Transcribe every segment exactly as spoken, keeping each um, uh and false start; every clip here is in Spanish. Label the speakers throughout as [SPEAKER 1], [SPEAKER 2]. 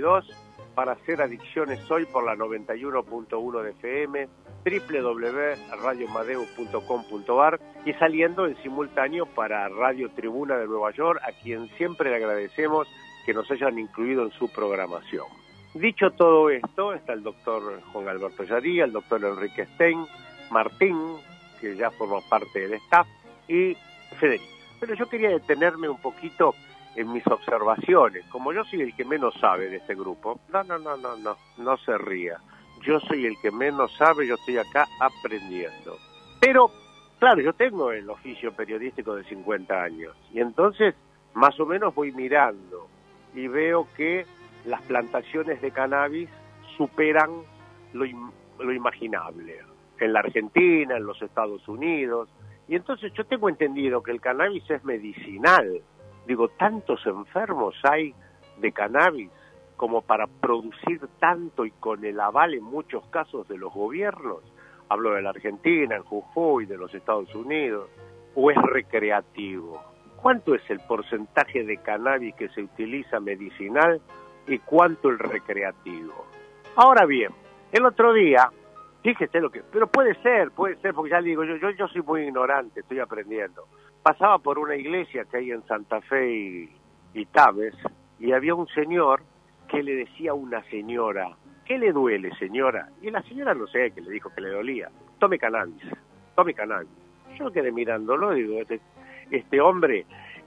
[SPEAKER 1] veintidós para hacer Adicciones Hoy por la noventa y uno punto uno de F M, doble u doble u doble u punto radio madeu punto com punto a r y saliendo en simultáneo para Radio Tribuna de Nueva York, a quien siempre le agradecemos que nos hayan incluido en su programación. Dicho todo esto, está el doctor Juan Alberto Yaría, el doctor Enrique Stein, Martín, que ya forma parte del staff, y Federico. Pero yo quería detenerme un poquito en mis observaciones. Como yo soy el que menos sabe de este grupo, no, no, no, no, no, no se ría. Yo soy el que menos sabe, yo estoy acá aprendiendo. Pero, claro, yo tengo el oficio periodístico de cincuenta años, y entonces más o menos voy mirando y veo que las plantaciones de cannabis superan lo, im- lo imaginable. En la Argentina, en los Estados Unidos. Y entonces yo tengo entendido que el cannabis es medicinal. Digo, tantos enfermos hay de cannabis como para producir tanto y con el aval en muchos casos de los gobiernos. Hablo de la Argentina, en Jujuy, de los Estados Unidos. ¿O es recreativo? ¿Cuánto es el porcentaje de cannabis que se utiliza medicinal y cuánto el recreativo? Ahora bien, el otro día, fíjese lo que... Pero puede ser, puede ser, porque ya le digo, yo, yo, yo soy muy ignorante, estoy aprendiendo. Pasaba por una iglesia que hay en Santa Fe y, y Tames, y había un señor que le decía a una señora, ¿qué le duele, señora? Y la señora no sé, que le dijo que le dolía. Tome cannabis, tome cannabis. Yo quedé mirándolo, digo, este, este hombre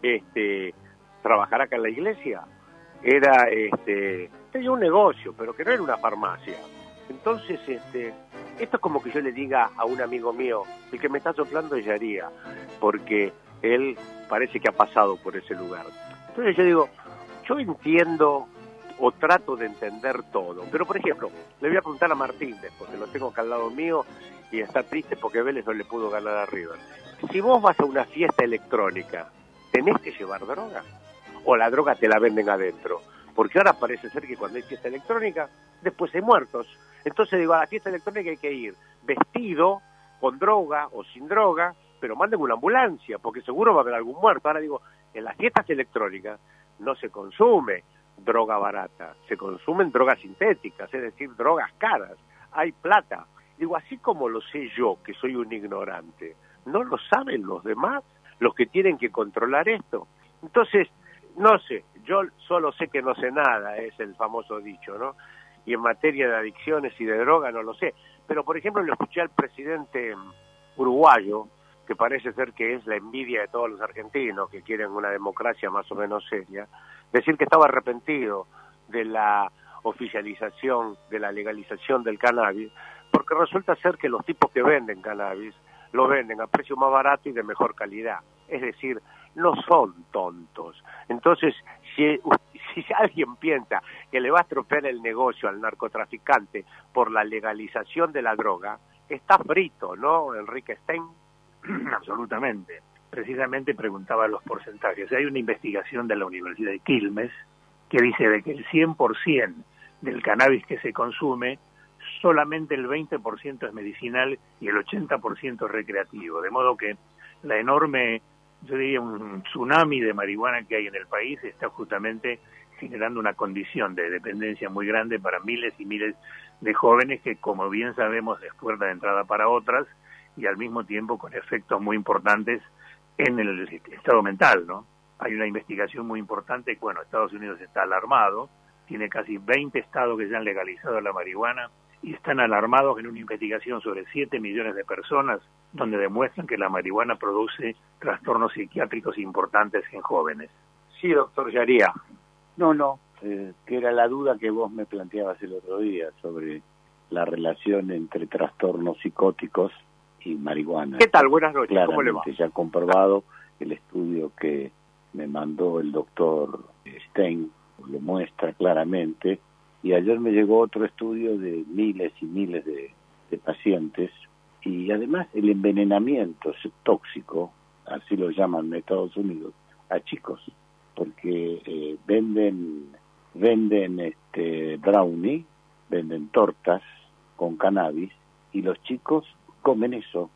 [SPEAKER 1] este, trabajará acá en la iglesia. Era, este, tenía un negocio, pero que no era una farmacia. Entonces, este, esto es como que yo le diga a un amigo mío, el que me está soplando es Yaría, porque él parece que ha pasado por ese lugar. Entonces yo digo, yo entiendo o trato de entender todo, pero por ejemplo, le voy a preguntar a Martín después, que lo tengo acá al lado mío y está triste porque Vélez no le pudo ganar a River. Si vos vas a una fiesta electrónica, ¿tenés que llevar droga? ¿O la droga te la venden adentro? Porque ahora parece ser que cuando hay fiesta electrónica, después hay muertos. Entonces digo, a la fiesta electrónica hay que ir vestido, con droga o sin droga, pero manden una ambulancia, porque seguro va a haber algún muerto. Ahora digo, en las fiestas electrónicas no se consume droga barata, se consumen drogas sintéticas, es decir, drogas caras, hay plata. Digo, así como lo sé yo, que soy un ignorante, ¿no lo saben los demás, los que tienen que controlar esto? Entonces, no sé, yo solo sé que no sé nada, es el famoso dicho, ¿no? Y en materia de adicciones y de droga no lo sé. Pero, por ejemplo, lo escuché al presidente uruguayo, que parece ser que es la envidia de todos los argentinos, que quieren una democracia más o menos seria, decir que estaba arrepentido de la oficialización, de la legalización del cannabis, porque resulta ser que los tipos que venden cannabis lo venden a precio más barato y de mejor calidad. Es decir, no son tontos. Entonces, si, si alguien piensa que le va a estropear el negocio al narcotraficante por la legalización de la droga, está frito, ¿no, Enrique Stein?
[SPEAKER 2] Absolutamente. Precisamente preguntaba los porcentajes. Hay una investigación de la Universidad de Quilmes que dice de que el cien por ciento del cannabis que se consume, solamente el veinte por ciento es medicinal y el ochenta por ciento es recreativo. De modo que la enorme, yo diría un tsunami de marihuana que hay en el país está justamente generando una condición de dependencia muy grande para miles y miles de jóvenes que, como bien sabemos, es puerta de entrada para otras y al mismo tiempo con efectos muy importantes en el estado mental, ¿no? Hay una investigación muy importante, bueno, Estados Unidos está alarmado, tiene casi veinte estados que ya han legalizado la marihuana y están alarmados en una investigación sobre siete millones de personas donde demuestran que la marihuana produce trastornos psiquiátricos importantes en jóvenes.
[SPEAKER 1] Sí, doctor Yaría.
[SPEAKER 3] No, no, eh, que era la duda que vos me planteabas el otro día sobre la relación entre trastornos psicóticos y marihuana.
[SPEAKER 1] ¿Qué tal? Buenas noches,
[SPEAKER 3] Claramente,
[SPEAKER 1] ¿cómo le va?
[SPEAKER 3] Ya comprobado, el estudio que me mandó el doctor Stein lo muestra claramente, y ayer me llegó otro estudio de miles y miles de, de pacientes, y además el envenenamiento tóxico, así lo llaman en Estados Unidos, a chicos, porque eh, venden venden este brownie, venden tortas con cannabis, y los chicos comen eso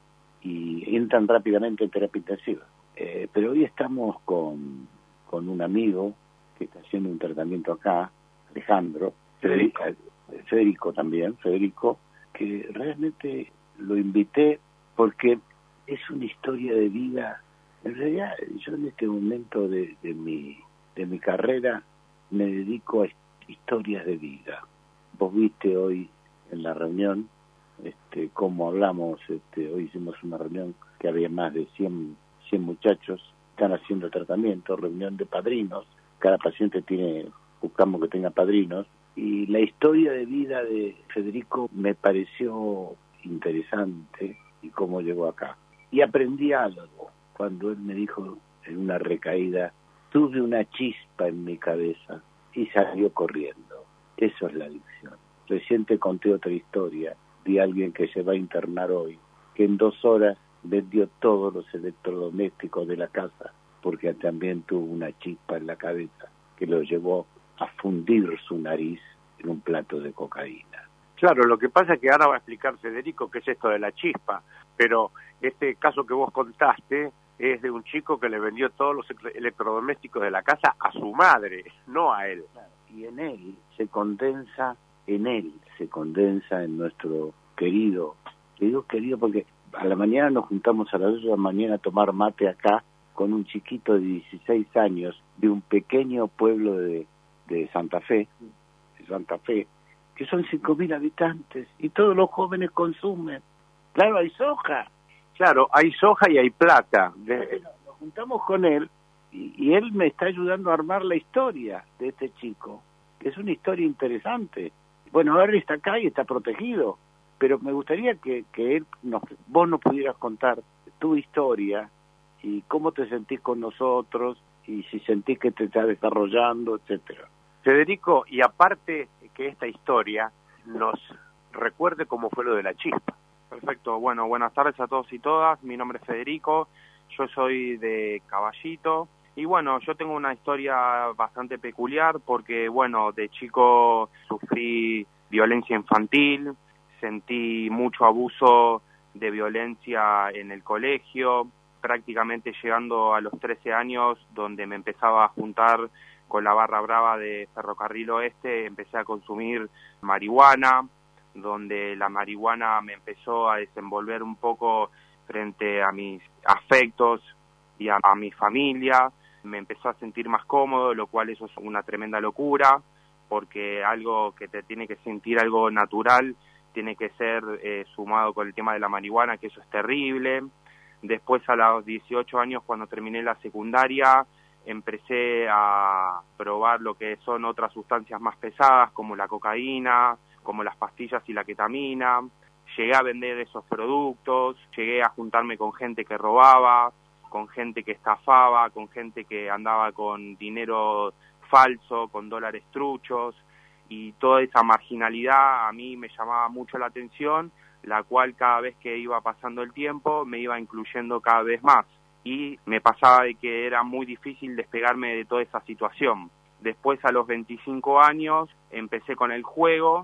[SPEAKER 3] y entran rápidamente en terapia intensiva. Eh, pero hoy estamos con, con un amigo que está haciendo un tratamiento acá, Alejandro, Federico, Federico también, Federico, que realmente lo invité porque es una historia de vida. En realidad, yo en este momento de, de mi de mi carrera me dedico a historias de vida. Vos viste hoy en la reunión este cómo hablamos, este hoy hicimos una reunión que había más de cien muchachos, están haciendo tratamiento, reunión de padrinos, cada paciente tiene, buscamos que tenga padrinos, y la historia de vida de Federico me pareció interesante y cómo llegó acá. Y aprendí algo cuando él me dijo en una recaída, tuve una chispa en mi cabeza y salió corriendo. Eso es la adicción. Recién te conté otra historia de alguien que se va a internar hoy, que en dos horas vendió todos los electrodomésticos de la casa porque también tuvo una chispa en la cabeza que lo llevó a fundir su nariz en un plato de cocaína.
[SPEAKER 1] Claro, lo que pasa es que ahora va a explicar Federico qué es esto de la chispa, pero este caso que vos contaste es de un chico que le vendió todos los electrodomésticos de la casa a su madre, no a él.
[SPEAKER 3] Claro, y en él se condensa, en él se condensa en nuestro querido, le digo querido porque a la mañana nos juntamos a las dos de la mañana a tomar mate acá con un chiquito de dieciséis años de un pequeño pueblo de, de Santa Fe, de Santa Fe, que son cinco mil habitantes y todos los jóvenes consumen. Claro, hay soja.
[SPEAKER 1] Claro, hay soja y hay plata.
[SPEAKER 3] De... Nos juntamos con él y, y él me está ayudando a armar la historia de este chico, que es una historia interesante. Bueno, ahora está acá y está protegido, pero me gustaría que, que él nos, vos nos pudieras contar tu historia y cómo te sentís con nosotros y si sentís que te está desarrollando, etcétera.
[SPEAKER 1] Federico, y aparte que esta historia nos recuerde cómo fue lo de la chispa.
[SPEAKER 4] Perfecto, bueno, buenas tardes a todos y todas, mi nombre es Federico, yo soy de Caballito y bueno, yo tengo una historia bastante peculiar porque bueno, de chico sufrí violencia infantil, sentí mucho abuso de violencia en el colegio, prácticamente llegando a los trece años, donde me empezaba a juntar con la barra brava de Ferrocarril Oeste, empecé a consumir marihuana, donde la marihuana me empezó a desenvolver un poco frente a mis afectos y a, a mi familia, me empezó a sentir más cómodo, lo cual eso es una tremenda locura, porque algo que te tiene que sentir algo natural, tiene que ser eh, sumado con el tema de la marihuana, que eso es terrible. Después a los dieciocho años, cuando terminé la secundaria, empecé a probar lo que son otras sustancias más pesadas, como la cocaína, como las pastillas y la ketamina. Llegué a vender esos productos, llegué a juntarme con gente que robaba, con gente que estafaba, con gente que andaba con dinero falso, con dólares truchos, y toda esa marginalidad a mí me llamaba mucho la atención, la cual cada vez que iba pasando el tiempo me iba incluyendo cada vez más, y me pasaba de que era muy difícil despegarme de toda esa situación. Después, a los veinticinco años, empecé con el juego,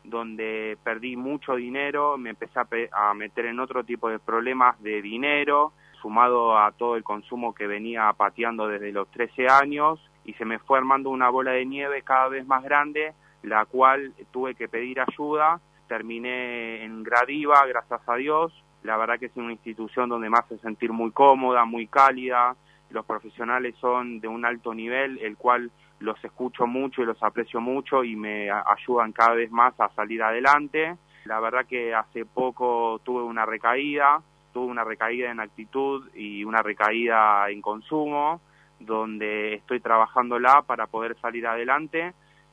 [SPEAKER 4] donde perdí mucho dinero, me empecé a, pe- a meter en otro tipo de problemas de dinero, sumado a todo el consumo que venía pateando desde los trece años, y se me fue armando una bola de nieve cada vez más grande, la cual tuve que pedir ayuda. Terminé en Gradiva, gracias a Dios. La verdad que es una institución donde me hace sentir muy cómoda, muy cálida. Los profesionales son de un alto nivel, el cual los escucho mucho y los aprecio mucho y me ayudan cada vez más a salir adelante. La verdad que hace poco tuve una recaída, tuve una recaída en actitud y una recaída en consumo, donde estoy trabajándola para poder salir adelante.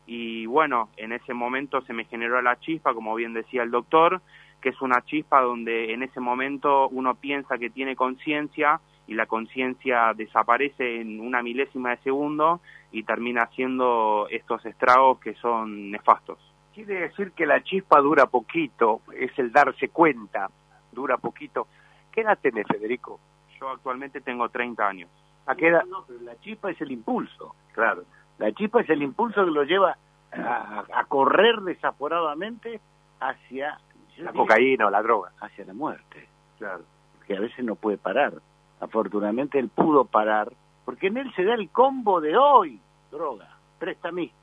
[SPEAKER 4] Y bueno, en ese momento se me generó la chispa, como bien decía el doctor, que es una chispa donde en ese momento uno piensa que tiene conciencia y la conciencia desaparece en una milésima de segundo y termina haciendo estos estragos que son nefastos.
[SPEAKER 1] Quiere decir que la chispa dura poquito, es el darse cuenta, dura poquito. ¿Qué edad tenés, Federico?
[SPEAKER 4] Yo actualmente tengo treinta años.
[SPEAKER 1] ¿A qué edad?
[SPEAKER 3] No, no, pero la chispa es el impulso.
[SPEAKER 1] Claro.
[SPEAKER 3] La chispa es el impulso que lo lleva a, a correr desaforadamente hacia
[SPEAKER 1] la cocaína o la droga.
[SPEAKER 3] Hacia la muerte.
[SPEAKER 1] Claro.
[SPEAKER 3] Que a veces no puede parar. Afortunadamente él pudo parar, porque en él se da el combo de hoy. Droga, prestamistas,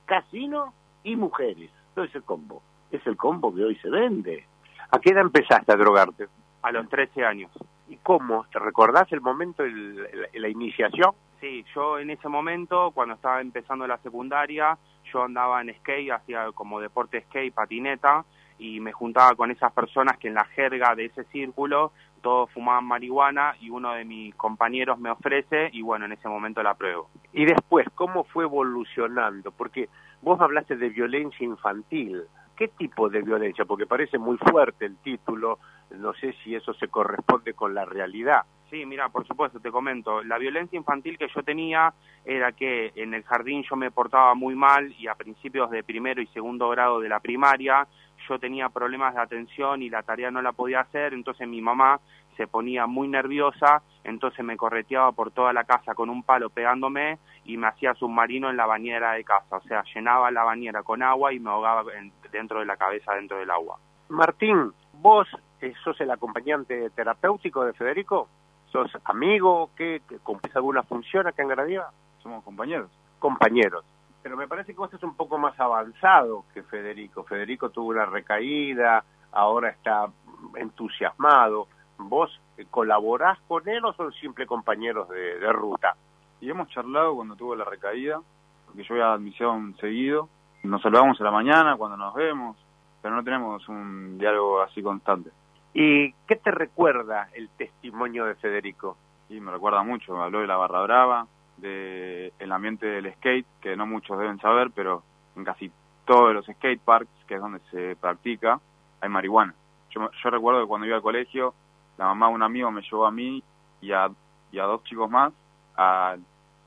[SPEAKER 3] casino y mujeres. Todo ese combo. Es el combo que hoy se vende.
[SPEAKER 1] ¿A qué edad empezaste a drogarte?
[SPEAKER 4] A los trece años.
[SPEAKER 1] ¿Y cómo? ¿Te recordás el momento, el, el, la iniciación?
[SPEAKER 4] Sí, yo en ese momento, cuando estaba empezando la secundaria, yo andaba en skate, hacía como deporte skate, patineta, y me juntaba con esas personas que en la jerga de ese círculo todos fumaban marihuana y uno de mis compañeros me ofrece y bueno, en ese momento la pruebo.
[SPEAKER 1] Y después, ¿cómo fue evolucionando? Porque vos hablaste de violencia infantil. ¿Qué tipo de violencia? Porque parece muy fuerte el título, no sé si eso se corresponde con la realidad.
[SPEAKER 4] Sí, mira, por supuesto, te comento. La violencia infantil que yo tenía era que en el jardín yo me portaba muy mal y a principios de primero y segundo grado de la primaria yo tenía problemas de atención y la tarea no la podía hacer, entonces mi mamá se ponía muy nerviosa, entonces me correteaba por toda la casa con un palo pegándome y me hacía submarino en la bañera de casa, o sea, llenaba la bañera con agua y me ahogaba en, dentro de la cabeza, dentro del agua.
[SPEAKER 1] Martín, vos eh, sos el acompañante terapéutico de Federico, sos amigo, ¿qué? ¿Cumplís alguna función acá en Granadiva?
[SPEAKER 5] Somos compañeros.
[SPEAKER 1] Compañeros. Pero me parece que vos estás un poco más avanzado que Federico. Federico tuvo una recaída, ahora está entusiasmado. ¿Vos colaborás con él o son simples compañeros de, de ruta?
[SPEAKER 5] Y hemos charlado cuando tuvo la recaída, porque yo voy a admisión seguido. Nos saludamos a la mañana cuando nos vemos, pero no tenemos un diálogo así constante.
[SPEAKER 1] ¿Y qué te recuerda el testimonio de Federico?
[SPEAKER 5] Y me recuerda mucho, me habló de la Barra Brava, del ambiente del skate, que no muchos deben saber, pero en casi todos los skate parks, que es donde se practica, hay marihuana. Yo, yo recuerdo que cuando iba al colegio, la mamá de un amigo me llevó a mí y a, y a dos chicos más a,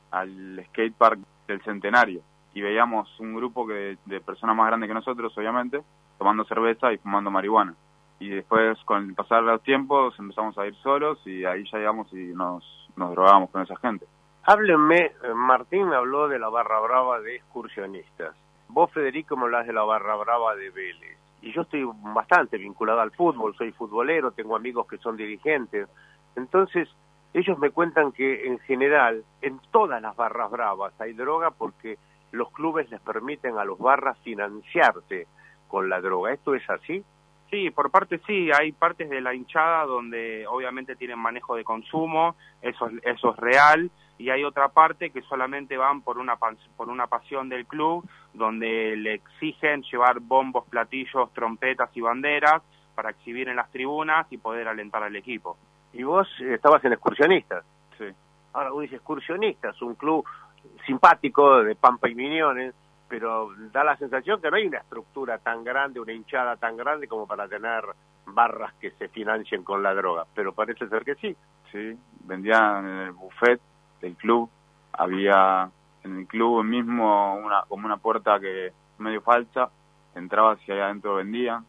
[SPEAKER 5] al skate park del Centenario, y veíamos un grupo que de personas más grandes que nosotros, obviamente, tomando cerveza y fumando marihuana. Y después, con el pasar de los tiempos, empezamos a ir solos y ahí ya íbamos y nos, nos drogamos con esa gente.
[SPEAKER 1] Háblenme, Martín me habló de la Barra Brava de excursionistas. Vos, Federico, me hablás de la Barra Brava de Vélez. Y yo estoy bastante vinculado al fútbol, soy futbolero, tengo amigos que son dirigentes. Entonces, ellos me cuentan que en general, en todas las barras bravas hay droga porque los clubes les permiten a los barras financiarse con la droga. ¿Esto es así?
[SPEAKER 4] Sí, por parte sí, hay partes de la hinchada donde obviamente tienen manejo de consumo, eso, eso es real, y hay otra parte que solamente van por una por una pasión del club, donde le exigen llevar bombos, platillos, trompetas y banderas para exhibir en las tribunas y poder alentar al equipo.
[SPEAKER 1] ¿Y vos eh, estabas en Excursionistas?
[SPEAKER 5] Sí.
[SPEAKER 1] Ahora vos dices Excursionistas, un club simpático de Pampa y Miñones, pero da la sensación que no hay una estructura tan grande, una hinchada tan grande como para tener barras que se financien con la droga, pero parece ser que sí.
[SPEAKER 5] Sí, vendían en el buffet del club, había en el club mismo una como una puerta que medio falsa, entrabas y ahí adentro vendían,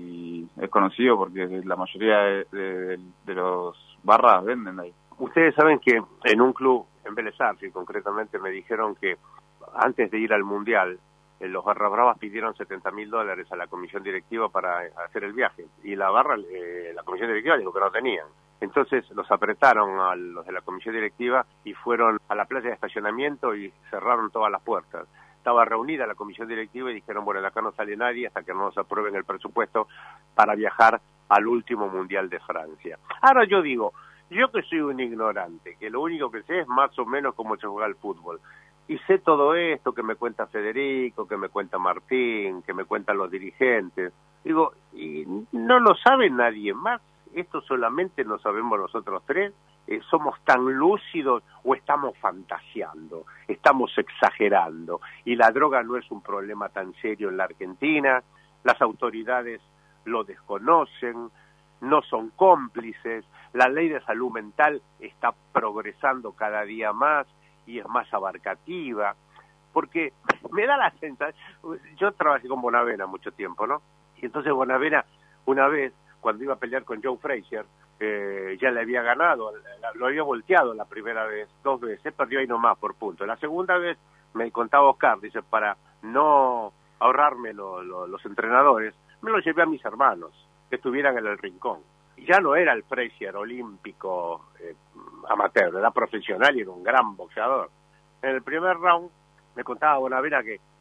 [SPEAKER 5] y es conocido porque la mayoría de, de, de los barras venden ahí.
[SPEAKER 1] Ustedes saben que en un club, en Vélez Arfield concretamente, me dijeron que antes de ir al Mundial, eh, los Barras Bravas pidieron setenta mil dólares a la comisión directiva para hacer el viaje. Y la barra, eh, la comisión directiva dijo que no tenían. Entonces los apretaron a los de la comisión directiva y fueron a la playa de estacionamiento y cerraron todas las puertas. Estaba reunida la comisión directiva y dijeron, bueno, de acá no sale nadie hasta que no nos aprueben el presupuesto para viajar al último Mundial de Francia. Ahora yo digo, yo que soy un ignorante, que lo único que sé es más o menos cómo se juega el fútbol, y sé todo esto que me cuenta Federico, que me cuenta Martín, que me cuentan los dirigentes. Digo, ¿y no lo sabe nadie más? ¿Esto solamente lo sabemos nosotros tres? Eh, ¿Somos tan lúcidos o estamos fantaseando? ¿Estamos exagerando? Y la droga no es un problema tan serio en la Argentina, las autoridades lo desconocen, no son cómplices, la ley de salud mental está progresando cada día más y es más abarcativa, porque me da la sensación, yo trabajé con Bonavena mucho tiempo, ¿no? Y entonces Bonavena, una vez, cuando iba a pelear con Joe Frazier, eh, ya le había ganado, lo había volteado la primera vez, dos veces, perdió ahí nomás por punto. La segunda vez, me contaba Oscar, dice, para no ahorrarme lo, lo, los entrenadores, me lo llevé a mis hermanos, que estuvieran en el rincón. Ya no era el Frazier olímpico eh, amateur, era profesional y era un gran boxeador. En el primer round me contaba Bonavena que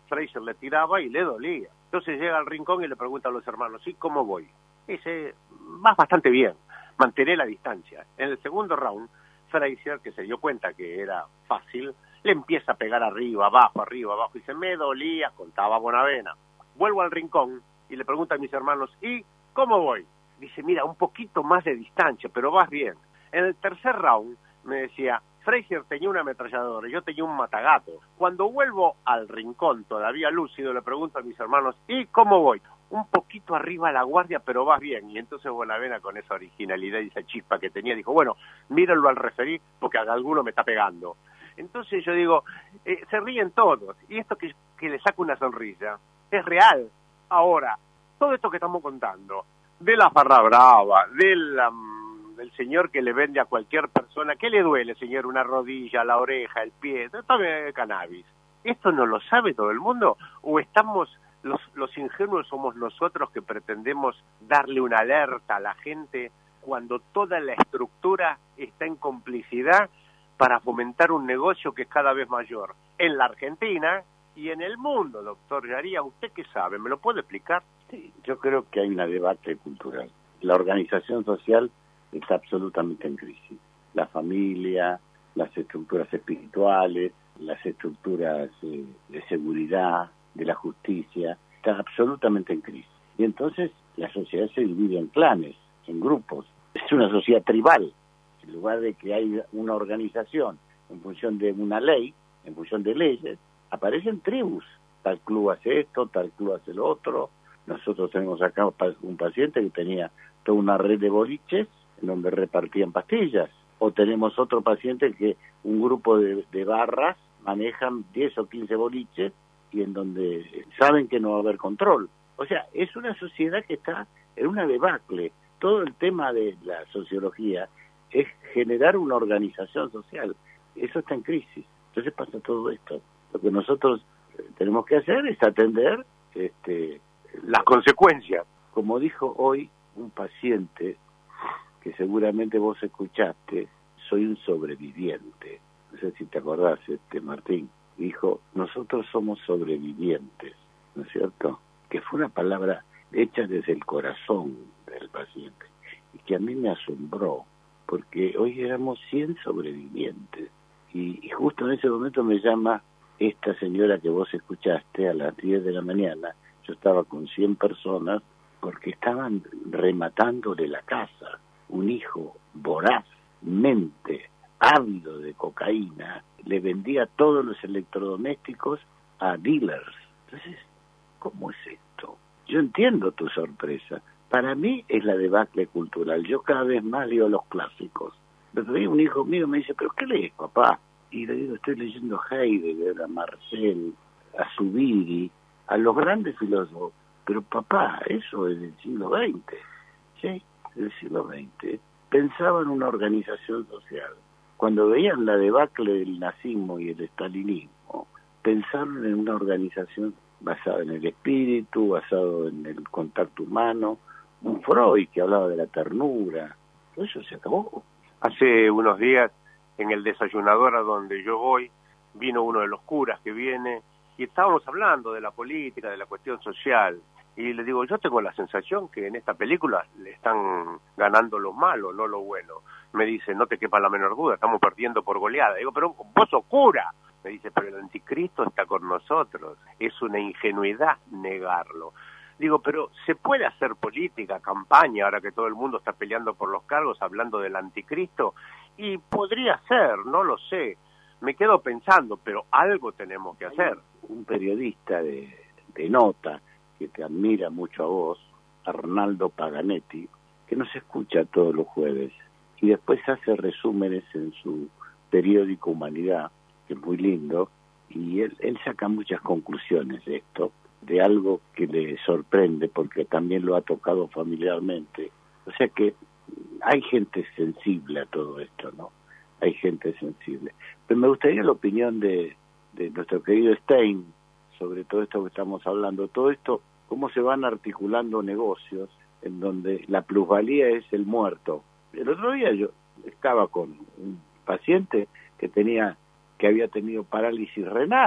[SPEAKER 1] Frazier le tiraba y le dolía. Entonces llega al rincón y le pregunta a los hermanos, ¿y cómo voy? Dice, vas bastante bien, mantener la distancia. En el segundo round, Frazier, que se dio cuenta que era fácil, le empieza a pegar arriba, abajo, arriba, abajo, y dice, me dolía, contaba Bonavena. Vuelvo al rincón y le pregunto a mis hermanos, ¿y cómo voy? Dice, mira, un poquito más de distancia, pero vas bien. En el tercer round me decía, Frazier tenía una ametralladora, yo tenía un matagato. Cuando vuelvo al rincón, todavía lúcido, le pregunto a mis hermanos, ¿y cómo voy? Un poquito arriba la guardia, pero vas bien. Y entonces Bonavena, con esa originalidad y esa chispa que tenía, dijo, bueno, mírenlo al referí porque alguno me está pegando. Entonces yo digo, eh, se ríen todos, y esto que, que le saca una sonrisa, es real. Ahora, todo esto que estamos contando, de la farra brava, del, um, del señor que le vende a cualquier persona, ¿qué le duele, señor? Una rodilla, la oreja, el pie, tome cannabis. ¿Esto no lo sabe todo el mundo? ¿O estamos, los, los ingenuos somos nosotros que pretendemos darle una alerta a la gente cuando toda la estructura está en complicidad para fomentar un negocio que es cada vez mayor en la Argentina y en el mundo, doctor Yaría? ¿Usted qué sabe? ¿Me lo puede explicar?
[SPEAKER 3] Sí, yo creo que hay una debate cultural. La organización social está absolutamente en crisis. La familia, las estructuras espirituales, las estructuras eh, de seguridad, de la justicia, está absolutamente en crisis. Y entonces la sociedad se divide en clanes, en grupos. Es una sociedad tribal. En lugar de que haya una organización en función de una ley, en función de leyes, aparecen tribus. Tal club hace esto, tal club hace lo otro. Nosotros tenemos acá un paciente que tenía toda una red de boliches en donde repartían pastillas. O tenemos otro paciente que un grupo de, de barras manejan diez o quince boliches y en donde saben que no va a haber control. O sea, es una sociedad que está en una debacle. Todo el tema de la sociología es generar una organización social. Eso está en crisis. Entonces pasa todo esto. Lo que nosotros tenemos que hacer es atender este,
[SPEAKER 1] las consecuencias.
[SPEAKER 3] Como dijo hoy un paciente, que seguramente vos escuchaste, soy un sobreviviente. No sé si te acordás, este Martín. Dijo, nosotros somos sobrevivientes, ¿no es cierto? Que fue una palabra hecha desde el corazón del paciente y que a mí me asombró, porque hoy éramos cien sobrevivientes. Y, y justo en ese momento me llama esta señora que vos escuchaste a las diez de la mañana. Yo estaba con cien personas porque estaban rematándole la casa. Un hijo voraz, mente, ávido de cocaína, le vendía todos los electrodomésticos a dealers. Entonces, ¿cómo es esto? Yo entiendo tu sorpresa. Para mí es la debacle cultural. Yo cada vez más leo los clásicos. Pero un hijo mío me dice, ¿pero qué lees, papá? Y le digo, estoy leyendo a Heidegger, a Marcel, a Zubiri, a los grandes filósofos. Pero papá, eso es del siglo veinte. ¿Sí? Del siglo veinte. Pensaban en una organización social. Cuando veían la debacle del nazismo y el estalinismo, pensaron en una organización basada en el espíritu, basado en el contacto humano. Un Freud que hablaba de la ternura. Todo eso se acabó.
[SPEAKER 1] Hace unos días, en el desayunador a donde yo voy, vino uno de los curas que viene y estábamos hablando de la política, de la cuestión social. Y le digo, yo tengo la sensación que en esta película le están ganando lo malo, no lo bueno. Me dice, no te quepa la menor duda, estamos perdiendo por goleada. Digo, pero vos sos cura. Me dice, pero el anticristo está con nosotros. Es una ingenuidad negarlo. Digo, pero ¿se puede hacer política, campaña, ahora que todo el mundo está peleando por los cargos, hablando del anticristo? Y podría ser, no lo sé. Me quedo pensando, pero algo tenemos que hacer.
[SPEAKER 3] Un periodista de, de nota, que te admira mucho a vos, Arnaldo Paganetti, que nos escucha todos los jueves y después hace resúmenes en su periódico Humanidad, que es muy lindo, y él, él saca muchas conclusiones de esto, de algo que le sorprende porque también lo ha tocado familiarmente. O sea que hay gente sensible a todo esto, ¿no? Hay gente sensible. Pero me gustaría la opinión de, de nuestro querido Stein sobre todo esto que estamos hablando, todo esto, cómo se van articulando negocios en donde la plusvalía es el muerto. El otro día yo estaba con un paciente que tenía, que había tenido parálisis renal,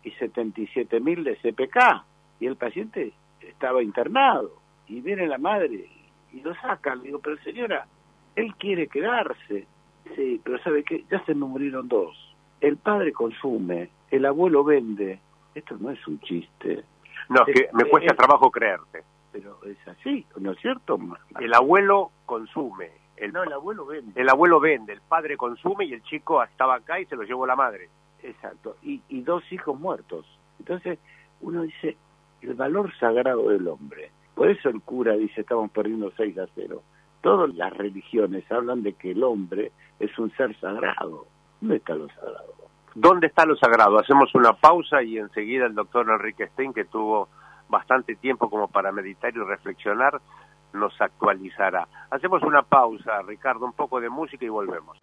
[SPEAKER 3] y setenta y siete mil de C P K, y el paciente estaba internado, y viene la madre y lo sacan. Le digo, pero señora, él quiere quedarse. Sí, pero ¿sabe qué? Ya se me murieron dos. El padre consume, el abuelo vende. Esto no es un chiste.
[SPEAKER 1] No, es que me cuesta
[SPEAKER 3] eh,
[SPEAKER 1] trabajo creerte.
[SPEAKER 3] Pero es así, ¿no es cierto?
[SPEAKER 1] El abuelo consume. El,
[SPEAKER 3] no, el abuelo vende.
[SPEAKER 1] El abuelo vende, el padre consume y el chico estaba acá y se lo llevó la madre.
[SPEAKER 3] Exacto, y, y dos hijos muertos. Entonces uno dice, el valor sagrado del hombre. Por eso el cura dice, estamos perdiendo seis a cero. Todas las religiones hablan de que el hombre es un ser sagrado. ¿Dónde está lo sagrado?
[SPEAKER 1] ¿Dónde está lo sagrado? Hacemos una pausa y enseguida el doctor Enrique Stein, que tuvo bastante tiempo como para meditar y reflexionar, nos actualizará. Hacemos una pausa, Ricardo, un poco de música y volvemos.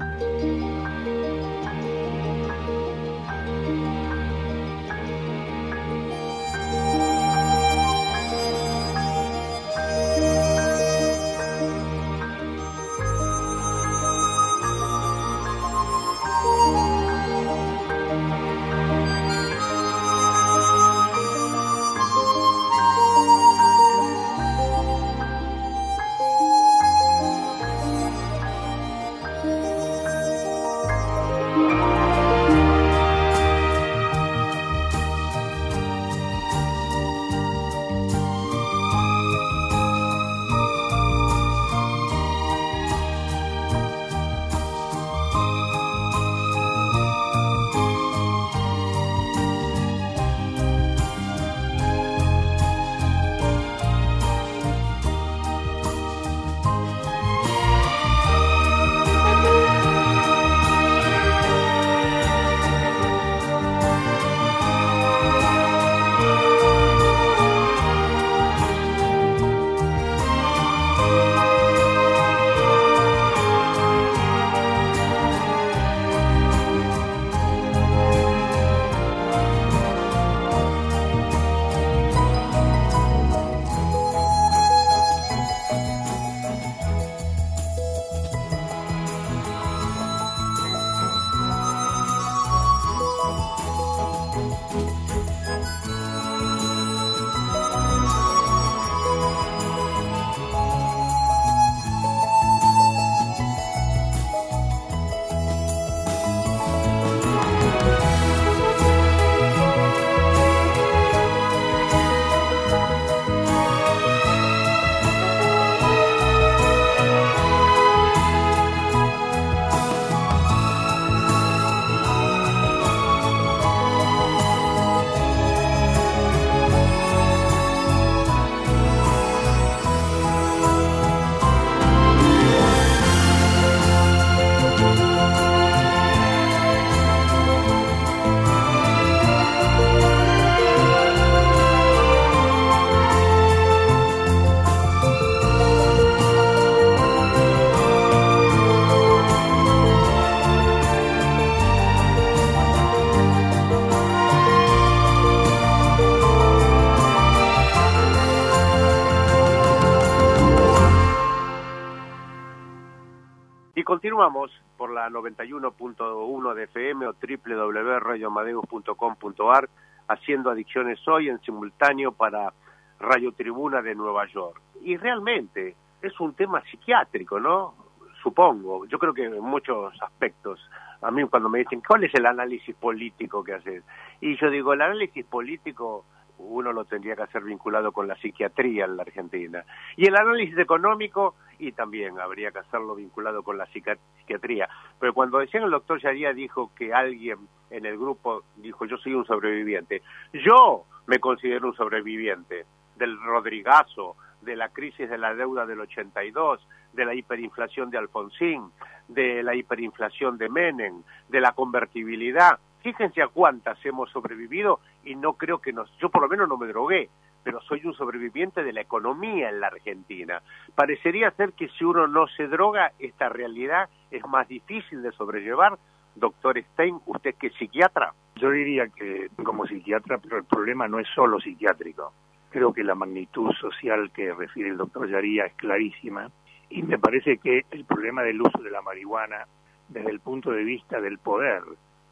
[SPEAKER 1] Continuamos por la noventa y uno punto uno de F M o doble u doble u doble u punto radio amadeus punto com punto a r, haciendo Adicciones Hoy en simultáneo para Radio Tribuna de Nueva York. Y realmente es un tema psiquiátrico, ¿no? Supongo, yo creo que en muchos aspectos. A mí cuando me dicen, ¿cuál es el análisis político que haces? Y yo digo, el análisis político uno lo tendría que hacer vinculado con la psiquiatría en la Argentina. Y el análisis económico, y también habría que hacerlo vinculado con la psiquiatría. Pero cuando decían el doctor Yaría dijo que alguien en el grupo dijo, yo soy un sobreviviente. Yo me considero un sobreviviente del Rodrigazo, de la crisis de la deuda del ochenta y dos, de la hiperinflación de Alfonsín, de la hiperinflación de Menem, de la convertibilidad. Fíjense a cuántas hemos sobrevivido y no creo que nos... Yo por lo menos no me drogué, pero soy un sobreviviente de la economía en la Argentina. Parecería ser que si uno no se droga, esta realidad es más difícil de sobrellevar. Doctor Stein, usted que es psiquiatra.
[SPEAKER 2] Yo diría que como psiquiatra, pero el problema no es solo psiquiátrico. Creo que la magnitud social que refiere el doctor Yaría es clarísima y me parece que el problema del uso de la marihuana desde el punto de vista del poder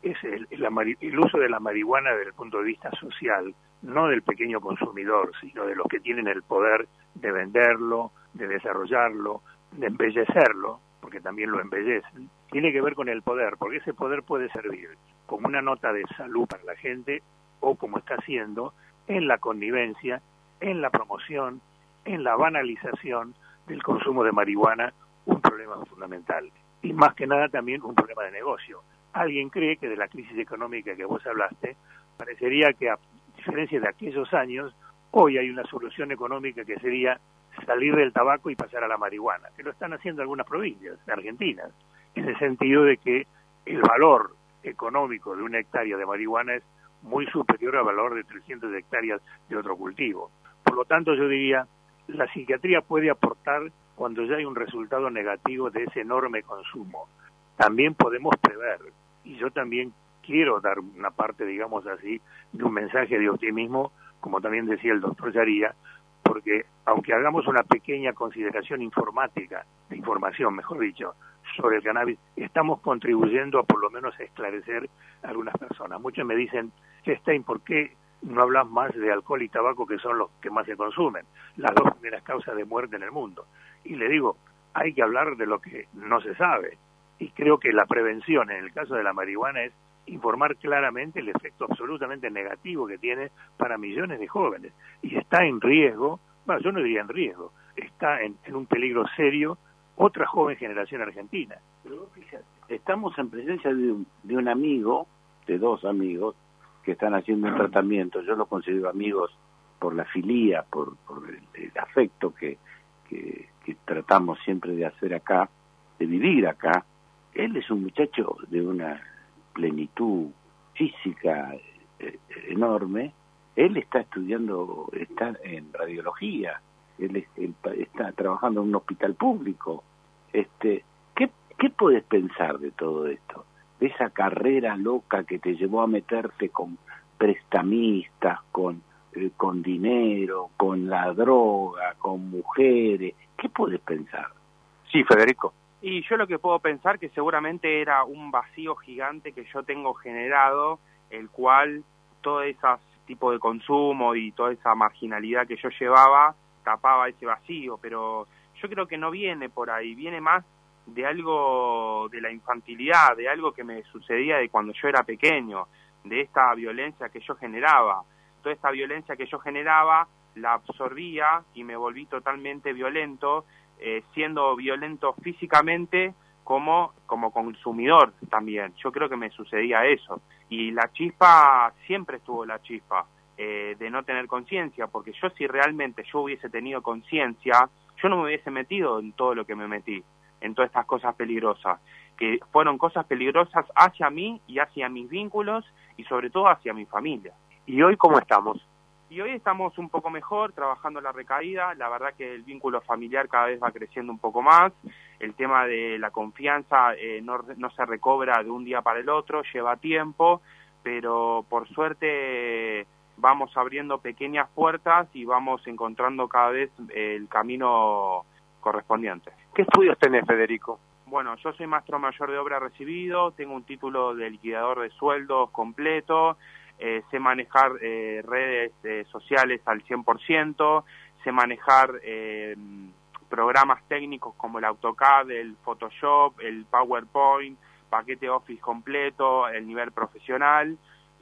[SPEAKER 2] es el, la, el uso de la marihuana desde el punto de vista social, no del pequeño consumidor, sino de los que tienen el poder de venderlo, de desarrollarlo, de embellecerlo, porque también lo embellecen. Tiene que ver con el poder, porque ese poder puede servir como una nota de salud para la gente o, como está haciendo, en la connivencia, en la promoción, en la banalización del consumo de marihuana, un problema fundamental. Y más que nada también un problema de negocio. Alguien cree que de la crisis económica que vos hablaste, parecería que a diferencia de aquellos años, hoy hay una solución económica que sería salir del tabaco y pasar a la marihuana, que lo están haciendo algunas provincias argentinas, en el sentido de que el valor económico de una hectárea de marihuana es muy superior al valor de trescientas hectáreas de otro cultivo. Por lo tanto, yo diría, la psiquiatría puede aportar cuando ya hay un resultado negativo de ese enorme consumo. También podemos prever, y yo también quiero dar una parte, digamos así, de un mensaje de optimismo, como también decía el doctor Yaría, porque aunque hagamos una pequeña consideración informática, de información, mejor dicho, sobre el cannabis, estamos contribuyendo a por lo menos esclarecer a algunas personas. Muchos me dicen, Stein, ¿por qué no hablas más de alcohol y tabaco, que son los que más se consumen, las dos primeras causas de muerte en el mundo? Y le digo, hay que hablar de lo que no se sabe. Y creo que la prevención, en el caso de la marihuana, es informar claramente el efecto absolutamente negativo que tiene para millones de jóvenes. Y está en riesgo, bueno, yo no diría en riesgo, está en, en un peligro serio otra joven generación argentina.
[SPEAKER 3] Pero fíjate, estamos en presencia de un, de un amigo, de dos amigos, que están haciendo un tratamiento. Yo los considero amigos por la filía, por, por el, el afecto que, que, que tratamos siempre de hacer acá, de vivir acá. Él es un muchacho de una plenitud física eh, enorme. Él está estudiando, está en radiología, él, es, él está trabajando en un hospital público. Este, ¿qué, qué puedes pensar de todo esto? De esa carrera loca que te llevó a meterte con prestamistas, con, eh, con dinero, con la droga, con mujeres. ¿Qué puedes pensar?
[SPEAKER 1] Sí, Federico.
[SPEAKER 4] Y yo lo que puedo pensar que seguramente era un vacío gigante que yo tengo generado, el cual todo ese tipo de consumo y toda esa marginalidad que yo llevaba tapaba ese vacío, pero yo creo que no viene por ahí, viene más de algo de la infantilidad, de algo que me sucedía de cuando yo era pequeño, de esta violencia que yo generaba. Toda esta violencia que yo generaba la absorbía y me volví totalmente violento, eh, siendo violento físicamente como, como consumidor también. Yo creo que me sucedía eso. Y la chispa, siempre estuvo la chispa, eh, de no tener conciencia, porque yo si realmente yo hubiese tenido conciencia, yo no me hubiese metido en todo lo que me metí, en todas estas cosas peligrosas, que fueron cosas peligrosas hacia mí y hacia mis vínculos y sobre todo hacia mi familia.
[SPEAKER 1] ¿Y hoy cómo estamos?
[SPEAKER 4] Y hoy estamos un poco mejor, trabajando la recaída. La verdad que el vínculo familiar cada vez va creciendo un poco más. El tema de la confianza eh, no, no se recobra de un día para el otro, lleva tiempo, pero por suerte vamos abriendo pequeñas puertas y vamos encontrando cada vez el camino correspondiente.
[SPEAKER 1] ¿Qué estudios tenés, Federico?
[SPEAKER 4] Bueno, yo soy maestro mayor de obra recibido, tengo un título de liquidador de sueldos completo, eh, sé manejar eh, redes eh, sociales al cien por ciento, sé manejar eh, programas técnicos como el AutoCAD, el Photoshop, el PowerPoint, paquete Office completo, el nivel profesional.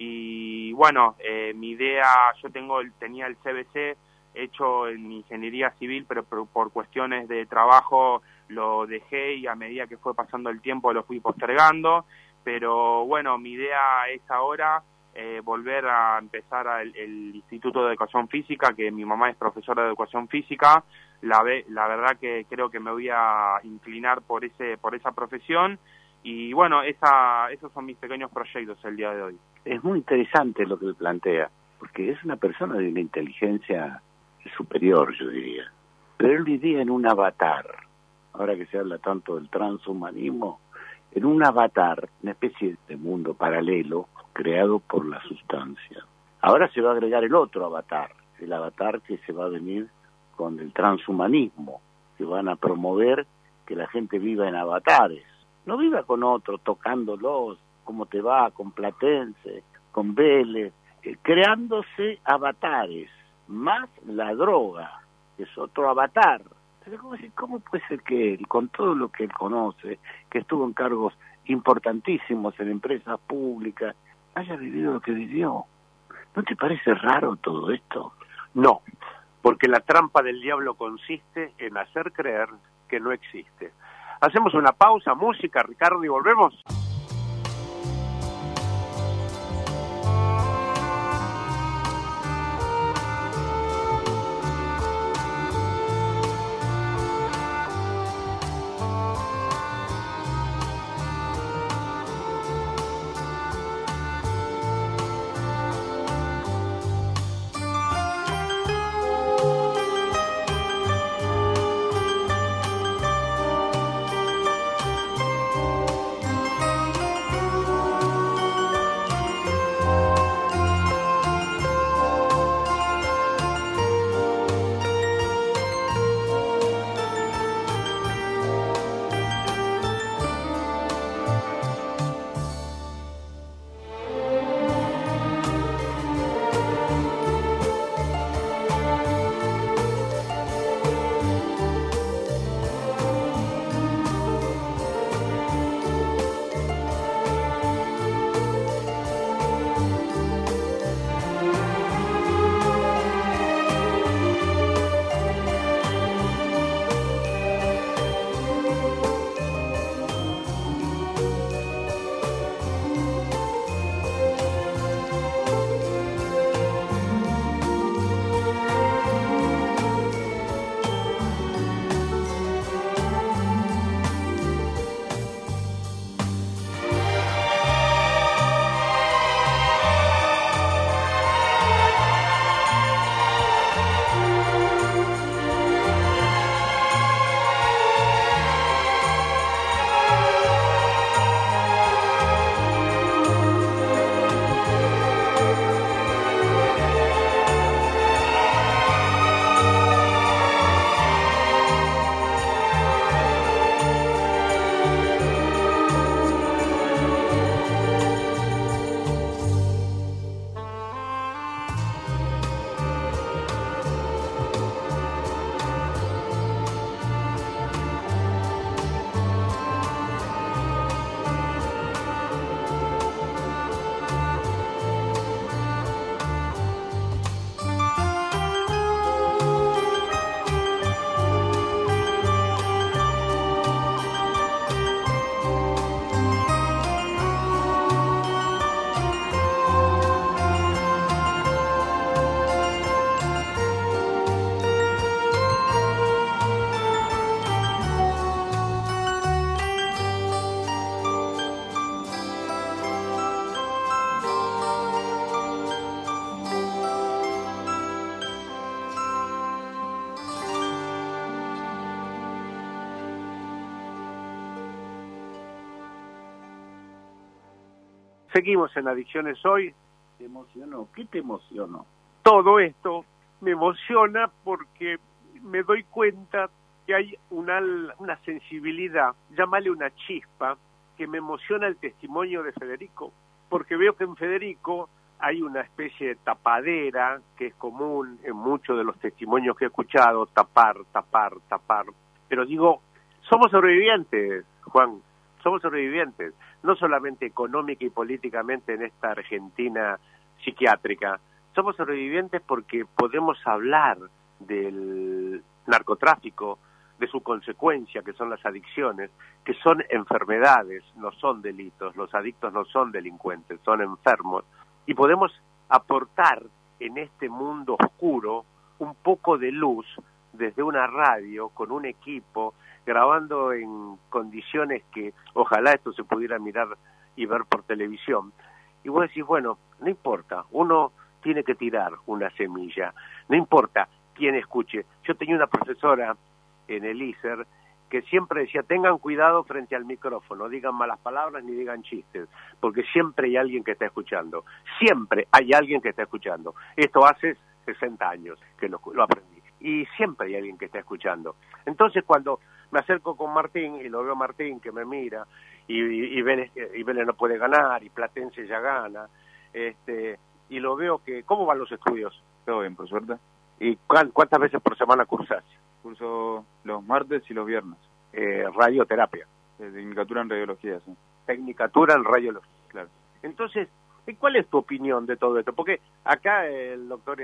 [SPEAKER 4] Y bueno, eh, mi idea, yo tengo tenía el C B C hecho en ingeniería civil, pero por, por cuestiones de trabajo lo dejé y a medida que fue pasando el tiempo lo fui postergando. Pero bueno, mi idea es ahora eh, volver a empezar el, el Instituto de Educación Física, que mi mamá es profesora de Educación Física. La, ve, la verdad que creo que me voy a inclinar por ese por esa profesión. Y bueno, esa, esos son mis pequeños proyectos el día de hoy.
[SPEAKER 3] Es muy interesante lo que él plantea, porque es una persona de una inteligencia superior, yo diría. Pero él vivía en un avatar, ahora que se habla tanto del transhumanismo, en un avatar, una especie de mundo paralelo creado por la sustancia. Ahora se va a agregar el otro avatar, el avatar que se va a venir con el transhumanismo, que van a promover que la gente viva en avatares. No viva con otro, tocándolos, cómo te va con Platense, con Vélez, eh, creándose avatares, más la droga, que es otro avatar. Pero ¿cómo, ¿cómo puede ser que él, con todo lo que él conoce, que estuvo en cargos importantísimos en empresas públicas, haya vivido lo que vivió? ¿No te parece raro todo esto?
[SPEAKER 1] No, porque la trampa del diablo consiste en hacer creer que no existe. Hacemos una pausa, música, Ricardo, y volvemos. Seguimos en Adicciones Hoy.
[SPEAKER 3] ¿Te emocionó? ¿Qué te emocionó?
[SPEAKER 1] Todo esto me emociona porque me doy cuenta que hay una, una sensibilidad, llámale una chispa, que me emociona el testimonio de Federico, porque veo que en Federico hay una especie de tapadera que es común en muchos de los testimonios que he escuchado, tapar, tapar, tapar. Pero digo, somos sobrevivientes, Juan, somos sobrevivientes, no solamente económica y políticamente en esta Argentina psiquiátrica, somos sobrevivientes porque podemos hablar del narcotráfico, de su consecuencia, que son las adicciones, que son enfermedades, no son delitos, los adictos no son delincuentes, son enfermos, y podemos aportar en este mundo oscuro un poco de luz desde una radio, con un equipo, grabando en condiciones que ojalá esto se pudiera mirar y ver por televisión. Y vos decís, bueno, no importa, uno tiene que tirar una semilla, no importa quién escuche. Yo tenía una profesora en el I S E R que siempre decía, tengan cuidado frente al micrófono, digan malas palabras ni digan chistes, porque siempre hay alguien que está escuchando, siempre hay alguien que está escuchando. Esto hace sesenta años que lo, lo aprendí. y siempre hay alguien que está escuchando. Entonces cuando me acerco con Martín y lo veo a Martín que me mira y, y, y Vélez, y Vélez no puede ganar y Platense ya gana, este, y lo veo que, ¿cómo van los estudios?
[SPEAKER 5] Todo bien, por suerte.
[SPEAKER 1] ¿Y cuántas veces por semana cursás?
[SPEAKER 5] Curso los martes y los viernes.
[SPEAKER 1] Eh, radioterapia.
[SPEAKER 5] Eh, Tecnicatura en radiología, sí.
[SPEAKER 1] Tecnicatura en radiología.
[SPEAKER 5] Claro.
[SPEAKER 1] Entonces, ¿cuál es tu opinión de todo esto? Porque acá el doctor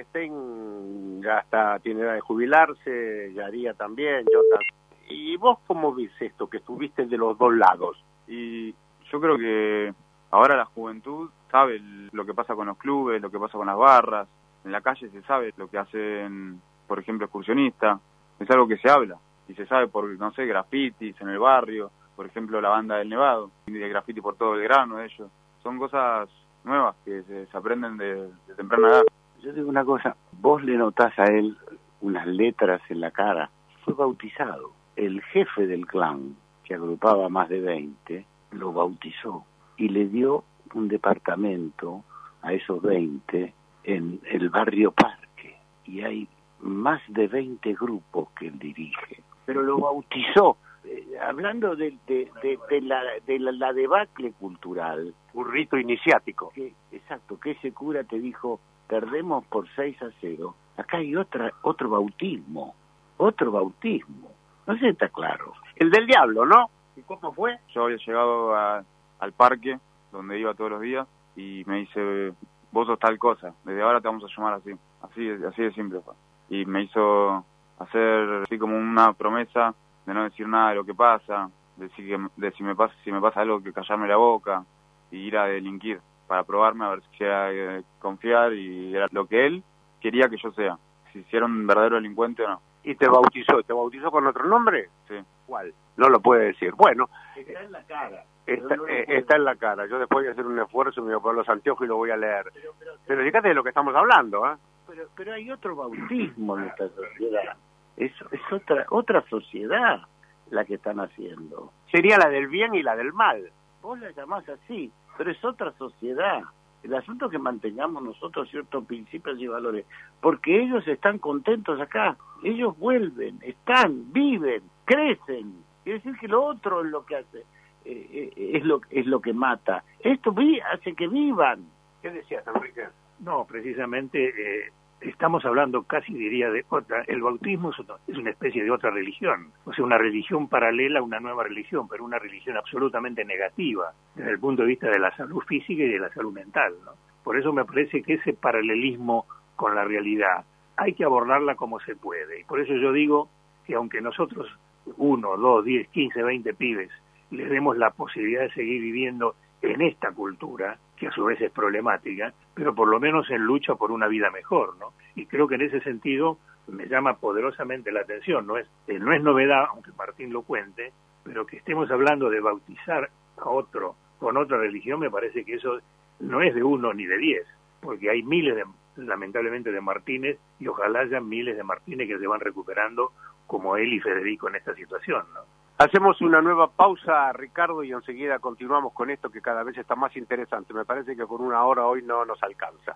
[SPEAKER 1] Stein ya está, tiene edad de jubilarse, Yaría también, yo también. ¿Y vos cómo ves esto, que estuviste de los dos lados?
[SPEAKER 5] Y yo creo que ahora la juventud sabe lo que pasa con los clubes, lo que pasa con las barras. En la calle se sabe lo que hacen, por ejemplo, excursionistas. Es algo que se habla y se sabe por, no sé, grafitis en el barrio, por ejemplo, la banda del Nevado, y de graffiti por todo el grano de ellos. Son cosas nuevas que se, se aprenden de, de temprana edad.
[SPEAKER 3] Yo digo una cosa, vos le notás a él unas letras en la cara. Fue bautizado. El jefe del clan, que agrupaba más de veinte, lo bautizó y le dio un departamento a esos veinte en el barrio Parque. Y hay más de veinte grupos que él dirige. Pero lo bautizó. Eh, hablando de, de, de, de, la, de la, la debacle cultural.
[SPEAKER 1] Un rito iniciático.
[SPEAKER 3] Que, exacto, que ese cura te dijo, perdemos por seis a cero. Acá hay otra otro bautismo. Otro bautismo. No sé si está claro.
[SPEAKER 1] El del diablo, ¿no? ¿Y cómo fue?
[SPEAKER 5] Yo había llegado a, al parque, donde iba todos los días, y me dice, vos sos tal cosa, desde ahora te vamos a llamar así. Así, así de simple fue. Y me hizo hacer así como una promesa de no decir nada de lo que pasa, de, decir que, de si me pasa si me pasa algo, que callarme la boca, y ir a delinquir, para probarme a ver si era eh, confiar, y era lo que él quería que yo sea, si era un verdadero delincuente o no.
[SPEAKER 1] ¿Y te bautizó? ¿Te bautizó con otro nombre?
[SPEAKER 5] Sí.
[SPEAKER 1] ¿Cuál? No lo puede decir. Bueno,
[SPEAKER 3] Está en la cara.
[SPEAKER 1] está,
[SPEAKER 3] No
[SPEAKER 1] eh, está en la cara. Yo después voy a hacer un esfuerzo, me voy a poner los anteojos y lo voy a leer.
[SPEAKER 3] Pero, pero,
[SPEAKER 1] Pero fíjate de lo que estamos hablando, ¿eh?
[SPEAKER 3] pero, pero hay otro bautismo en esta sociedad. Es, es otra otra sociedad la que están haciendo.
[SPEAKER 1] Sería la del bien y la del mal.
[SPEAKER 3] Vos la llamás así, pero es otra sociedad. El asunto es que mantengamos nosotros ciertos principios y valores, porque ellos están contentos acá, ellos vuelven, están, viven, crecen. Quiere decir que lo otro es lo que hace, eh, eh, es lo es lo que mata. Esto vi, hace que vivan.
[SPEAKER 1] ¿Qué decías, Enrique?
[SPEAKER 2] No, precisamente eh, estamos hablando casi diría de otra, el bautismo es una, es una especie de otra religión, o sea, una religión paralela a una nueva religión, pero una religión absolutamente negativa desde el punto de vista de la salud física y de la salud mental, ¿no? Por eso me parece que ese paralelismo con la realidad hay que abordarla como se puede, y por eso yo digo que aunque nosotros, uno, dos, diez, quince, veinte pibes, les demos la posibilidad de seguir viviendo en esta cultura, que a su vez es problemática, pero por lo menos en lucha por una vida mejor, ¿no? Y creo que en ese sentido me llama poderosamente la atención, no es, eh, no es novedad, aunque Martín lo cuente, pero que estemos hablando de bautizar a otro con otra religión, me parece que eso no es de uno ni de diez, porque hay miles, de, lamentablemente, de Martínez, y ojalá haya miles de Martínez que se van recuperando como él y Federico en esta situación, ¿no?
[SPEAKER 1] Hacemos una nueva pausa, Ricardo, y enseguida continuamos con esto que cada vez está más interesante. Me parece que con una hora hoy no nos alcanza.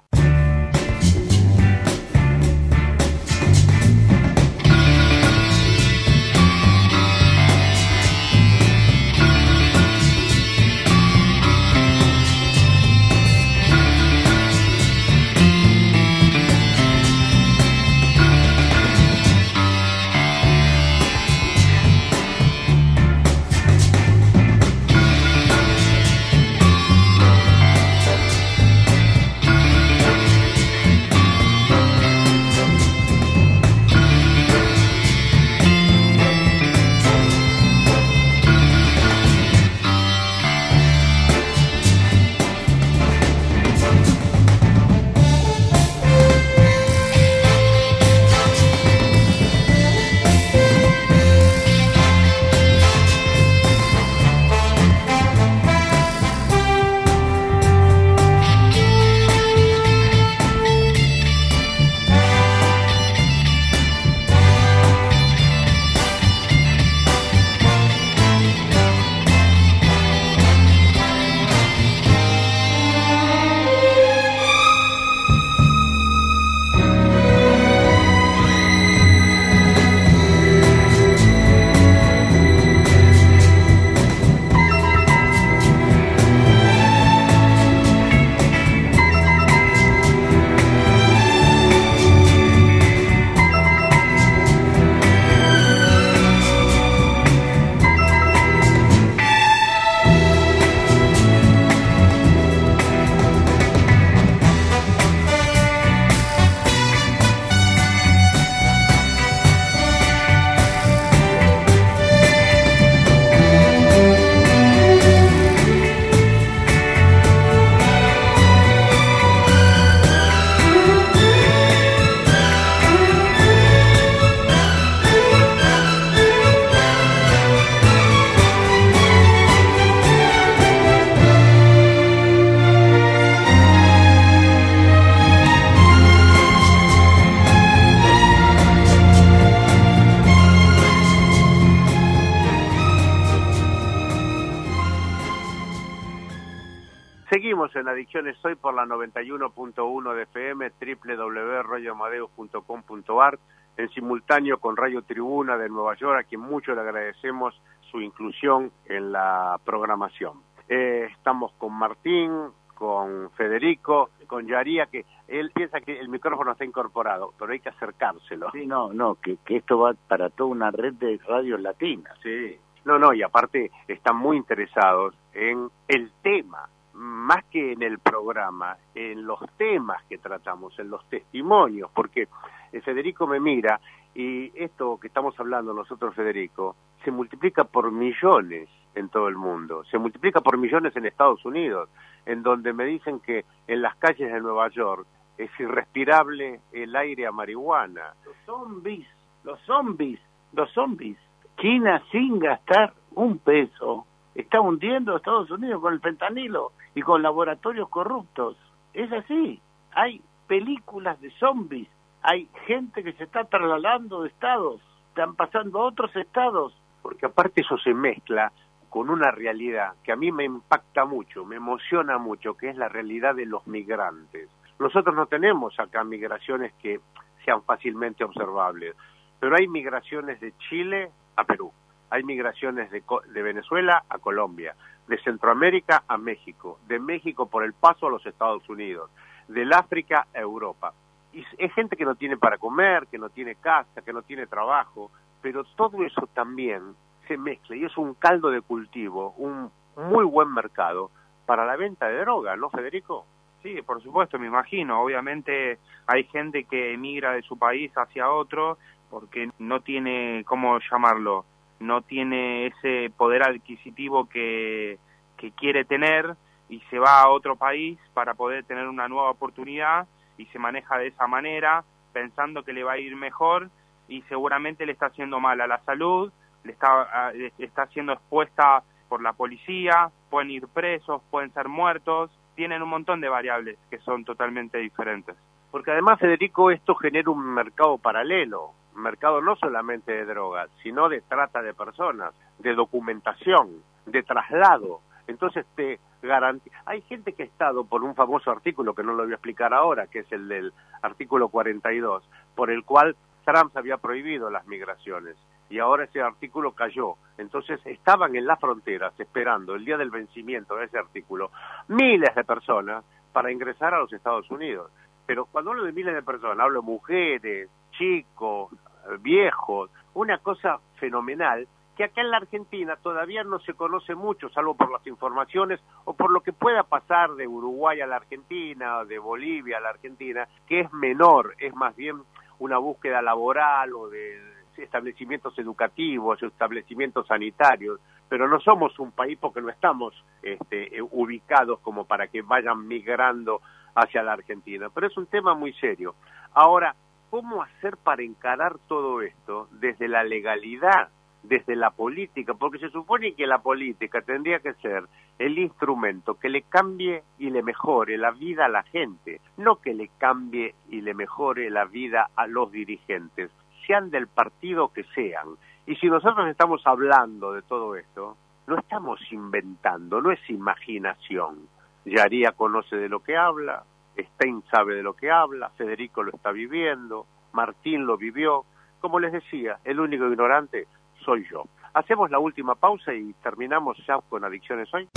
[SPEAKER 1] Seguimos en Adicciones Hoy por la noventa y uno punto uno de F M, doble u doble u doble u punto radio amadeus punto com punto a r, en simultáneo con Radio Tribuna de Nueva York, a quien mucho le agradecemos su inclusión en la programación. Eh, estamos con Martín, con Federico, con Yaría, que él piensa que el micrófono está incorporado, pero hay que acercárselo.
[SPEAKER 3] Sí, no, no, que, que esto va para toda una red de radios latinas.
[SPEAKER 1] Sí. No, no, y aparte están muy interesados en el tema, más que en el programa, en los temas que tratamos, en los testimonios, porque Federico me mira y esto que estamos hablando nosotros, Federico, se multiplica por millones en todo el mundo, se multiplica por millones en Estados Unidos, en donde me dicen que en las calles de Nueva York es irrespirable el aire a marihuana.
[SPEAKER 3] Los zombies, los zombies, los zombies. China, sin gastar un peso, está hundiendo a Estados Unidos con el fentanilo y con laboratorios corruptos. Es así. Hay películas de zombies, hay gente que se está trasladando de estados, están pasando a otros estados.
[SPEAKER 1] Porque aparte eso se mezcla con una realidad que a mí me impacta mucho, me emociona mucho, que es la realidad de los migrantes. Nosotros no tenemos acá migraciones que sean fácilmente observables, pero hay migraciones de Chile a Perú, hay migraciones de, de Venezuela a Colombia, de Centroamérica a México, de México por el paso a los Estados Unidos, del África a Europa. Y es gente que no tiene para comer, que no tiene casa, que no tiene trabajo, pero todo eso también se mezcla y es un caldo de cultivo, un muy buen mercado para la venta de droga, ¿no, Federico?
[SPEAKER 4] Sí, por supuesto, me imagino. Obviamente hay gente que emigra de su país hacia otro porque no tiene, ¿cómo llamarlo? No tiene ese poder adquisitivo que, que quiere tener y se va a otro país para poder tener una nueva oportunidad y se maneja de esa manera pensando que le va a ir mejor y seguramente le está haciendo mal a la salud, le está, le está siendo expuesta por la policía, pueden ir presos, pueden ser muertos, tienen un montón de variables que son totalmente diferentes.
[SPEAKER 1] Porque además, Federico, esto genera un mercado paralelo, un mercado no solamente de drogas, sino de trata de personas, de documentación, de traslado. Entonces te garantiza. Hay gente que ha estado por un famoso artículo, que no lo voy a explicar ahora, que es el del artículo cuarenta y dos, por el cual Trump había prohibido las migraciones. Y ahora ese artículo cayó. Entonces estaban en las fronteras esperando el día del vencimiento de ese artículo miles de personas para ingresar a los Estados Unidos. Pero cuando hablo de miles de personas, hablo de mujeres, chicos, viejos, una cosa fenomenal que acá en la Argentina todavía no se conoce mucho, salvo por las informaciones o por lo que pueda pasar de Uruguay a la Argentina, o de Bolivia a la Argentina, que es menor, es más bien una búsqueda laboral o de establecimientos educativos, establecimientos sanitarios, pero no somos un país porque no estamos este, ubicados como para que vayan migrando hacia la Argentina, pero es un tema muy serio. Ahora, ¿cómo hacer para encarar todo esto desde la legalidad, desde la política? Porque se supone que la política tendría que ser el instrumento que le cambie y le mejore la vida a la gente, no que le cambie y le mejore la vida a los dirigentes, sean del partido que sean. Y si nosotros estamos hablando de todo esto, no estamos inventando, no es imaginación. Yaría conoce de lo que habla, Stein sabe de lo que habla, Federico lo está viviendo, Martín lo vivió. Como les decía, el único ignorante soy yo. Hacemos la última pausa y terminamos ya con Adicciones Hoy.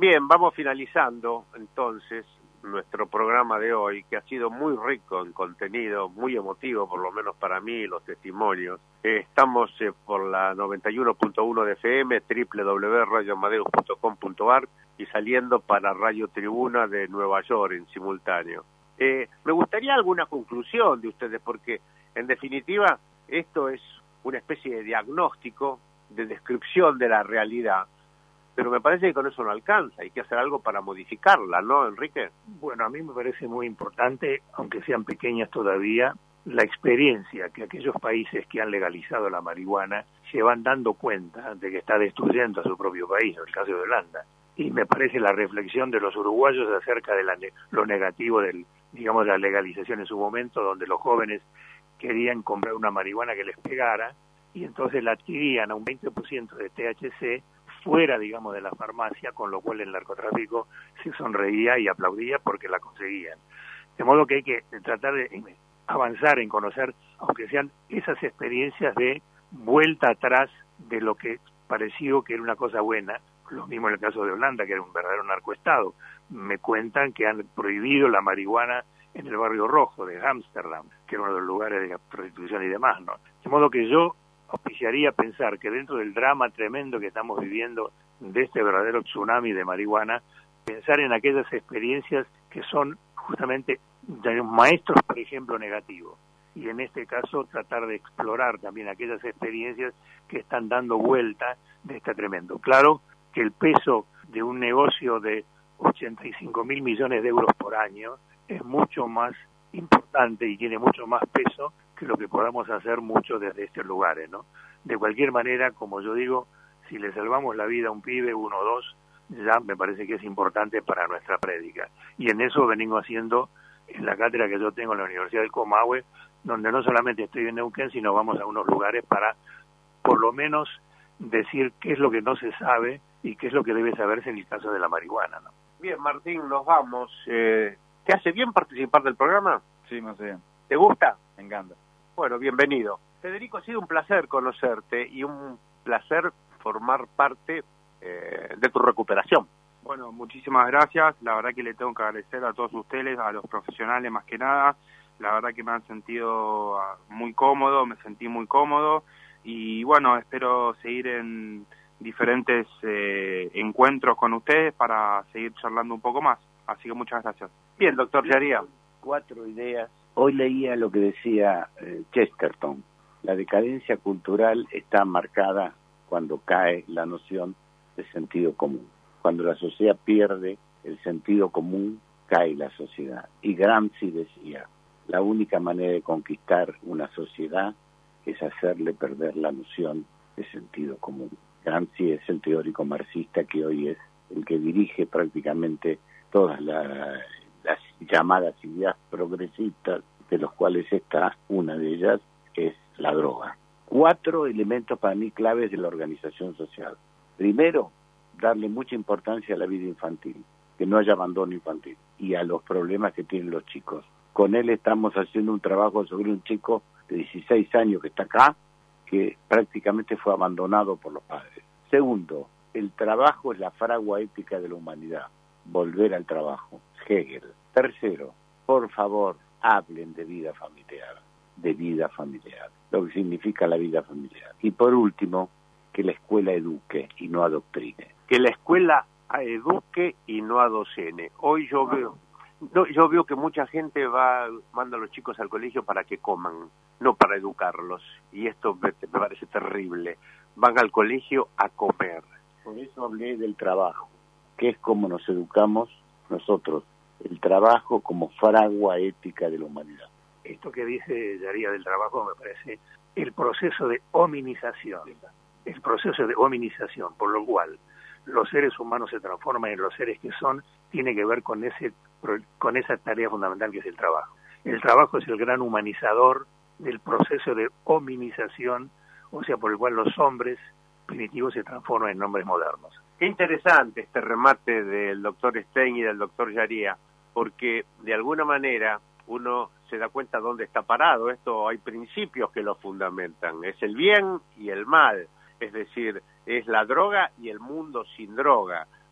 [SPEAKER 1] Bien, vamos finalizando entonces nuestro programa de hoy, que ha sido muy rico en contenido, muy emotivo, por lo menos para mí, los testimonios. Eh, estamos eh, por la noventa y uno punto uno de F M, doble u doble u doble u punto radio amadeus punto com punto a r y saliendo para Radio Tribuna de Nueva York en simultáneo. Eh, me gustaría alguna conclusión de ustedes, porque en definitiva esto es una especie de diagnóstico, de descripción de la realidad, pero me parece que con eso no alcanza, hay que hacer algo para modificarla, ¿no, Enrique?
[SPEAKER 2] Bueno, a mí me parece muy importante, aunque sean pequeñas todavía, la experiencia que aquellos países que han legalizado la marihuana se van dando cuenta de que está destruyendo a su propio país, en el caso de Holanda. Y me parece la reflexión de los uruguayos acerca de la, lo negativo del, digamos, de la legalización en su momento, donde los jóvenes querían comprar una marihuana que les pegara y entonces la adquirían a un veinte por ciento de T H C fuera, digamos, de la farmacia, con lo cual el narcotráfico se sonreía y aplaudía porque la conseguían. De modo que hay que tratar de avanzar en conocer, aunque sean esas experiencias de vuelta atrás de lo que pareció que era una cosa buena. Lo mismo en el caso de Holanda, que era un verdadero narcoestado. Me cuentan que han prohibido la marihuana en el barrio rojo de Ámsterdam, que era uno de los lugares de prostitución y demás, ¿no? De modo que yo auspiciaría pensar que dentro del drama tremendo que estamos viviendo de este verdadero tsunami de marihuana, pensar en aquellas experiencias que son justamente de maestros, por ejemplo, negativos. Y en este caso tratar de explorar también aquellas experiencias que están dando vuelta de este tremendo. Claro que el peso de un negocio de ochenta y cinco mil millones de euros por año es mucho más importante y tiene mucho más peso que lo que podamos hacer mucho desde estos lugares, ¿no? De cualquier manera, como yo digo, si le salvamos la vida a un pibe, uno o dos, ya me parece que es importante para nuestra prédica. Y en eso venimos haciendo en la cátedra que yo tengo en la Universidad del Comahue, donde no solamente estoy en Neuquén, sino vamos a unos lugares para, por lo menos, decir qué es lo que no se sabe y qué es lo que debe saberse en el caso de la marihuana, ¿no?
[SPEAKER 1] Bien, Martín, nos vamos. Eh, ¿Te hace bien participar del programa?
[SPEAKER 5] Sí, me hace bien.
[SPEAKER 1] ¿Te gusta?
[SPEAKER 5] Me encanta.
[SPEAKER 1] Bueno, bienvenido. Federico, ha sido un placer conocerte y un placer formar parte eh, de tu recuperación.
[SPEAKER 4] Bueno, muchísimas gracias. La verdad que le tengo que agradecer a todos ustedes, a los profesionales más que nada. La verdad que me han sentido muy cómodo, me sentí muy cómodo y bueno, espero seguir en diferentes eh, encuentros con ustedes para seguir charlando un poco más. Así que muchas gracias.
[SPEAKER 1] Bien, doctor Yaría.
[SPEAKER 3] Cuatro ideas. Hoy leía lo que decía eh, Chesterton. La decadencia cultural está marcada cuando cae la noción de sentido común. Cuando la sociedad pierde el sentido común, cae la sociedad. Y Gramsci decía, la única manera de conquistar una sociedad es hacerle perder la noción de sentido común. Gramsci es el teórico marxista que hoy es el que dirige prácticamente todas la, las llamadas ideas progresistas, de los cuales esta, una de ellas, es la droga. Cuatro elementos para mí claves de la organización social. Primero, darle mucha importancia a la vida infantil, que no haya abandono infantil, y a los problemas que tienen los chicos. Con él estamos haciendo un trabajo sobre un chico de dieciséis años que está acá, que prácticamente fue abandonado por los padres. Segundo, el trabajo es la fragua ética de la humanidad. Volver al trabajo. Hegel. Tercero, por favor, hablen de vida familiar, de vida familiar, lo que significa la vida familiar. Y por último, que la escuela eduque y no adoctrine.
[SPEAKER 1] Que la escuela eduque y no adocene. Hoy yo veo, no, yo veo que mucha gente va manda a los chicos al colegio para que coman, no para educarlos. Y esto me, me parece terrible. Van al colegio a comer.
[SPEAKER 3] Por eso hablé del trabajo, que es como nos educamos nosotros. El trabajo como fragua ética de la humanidad.
[SPEAKER 2] Esto que dice Yaría del trabajo me parece el proceso de hominización, el proceso de hominización, por lo cual los seres humanos se transforman en los seres que son, tiene que ver con ese con esa tarea fundamental que es el trabajo. El trabajo es el gran humanizador del proceso de hominización, o sea, por el cual los hombres primitivos se transforman en hombres modernos.
[SPEAKER 1] Qué interesante este remate del doctor Stein y del doctor Yaría, porque de alguna manera uno se da cuenta dónde está parado. Esto hay principios que lo fundamentan. Es el bien y el mal. Es decir, es la droga y el mundo sin droga.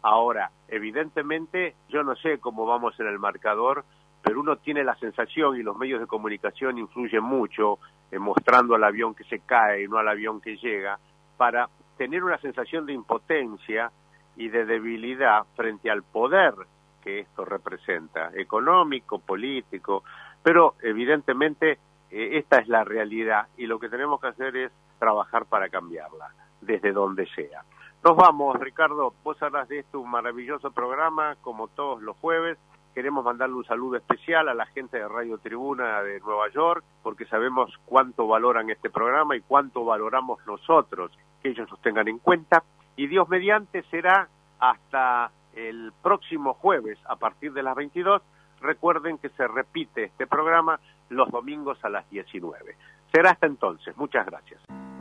[SPEAKER 1] Ahora, evidentemente, yo no sé cómo vamos en el marcador, pero uno tiene la sensación, y los medios de comunicación influyen mucho, eh, mostrando al avión que se cae y no al avión que llega, para tener una sensación de impotencia y de debilidad frente al poder que esto representa, económico, político, pero evidentemente eh, esta es la realidad y lo que tenemos que hacer es trabajar para cambiarla, desde donde sea. Nos vamos, Ricardo, vos hablas de esto, un maravilloso programa, como todos los jueves. Queremos mandarle un saludo especial a la gente de Radio Tribuna de Nueva York, porque sabemos cuánto valoran este programa y cuánto valoramos nosotros que ellos nos tengan en cuenta. Y Dios mediante será hasta el próximo jueves a partir de las veintidós. Recuerden que se repite este programa los domingos a las diecinueve. Será hasta entonces. Muchas gracias.